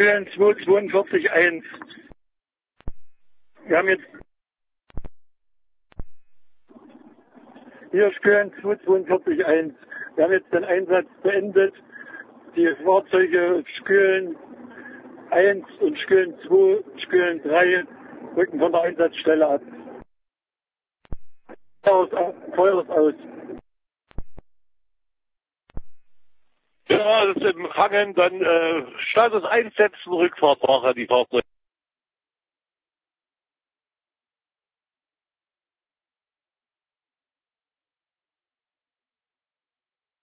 Stellen 242-1. Wir haben jetzt hier Stellen 242-1. Wir haben jetzt den Einsatz beendet. Die Fahrzeuge Stellen 1 und Stellen 2, Stellen 3 rücken von der Einsatzstelle ab. Feuer ist aus. Ja, das ist im Hangen, dann Status einsetzen, Rückfahrt machen die Fahrzeuge.